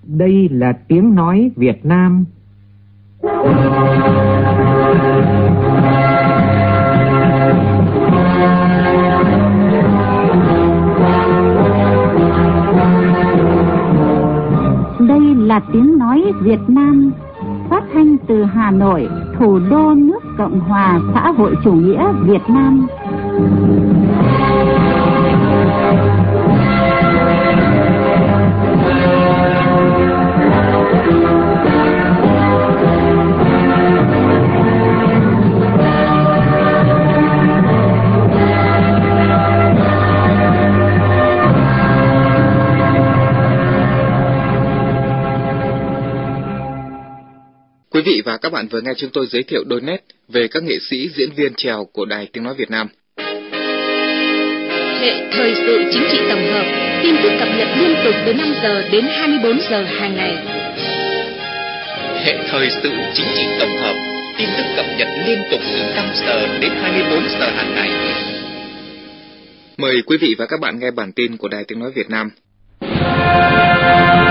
Đây là tiếng nói Việt Nam. Đây là tiếng nói Việt Nam, phát thanh từ Hà Nội, thủ đô nước Cộng hòa xã hội chủ nghĩa Việt Nam. Quý vị và các bạn vừa nghe chúng tôi giới thiệu đôi nét về các nghệ sĩ diễn viên chèo của Đài Tiếng nói Việt Nam. Hệ thời sự chính trị tổng hợp, tin tức cập nhật liên tục từ 5 giờ đến 24 giờ hàng ngày. Hệ thời sự chính trị tổng hợp, tin tức cập nhật liên tục từ 5 giờ đến 24 giờ hàng ngày. Mời quý vị và các bạn nghe bản tin của Đài Tiếng nói Việt Nam.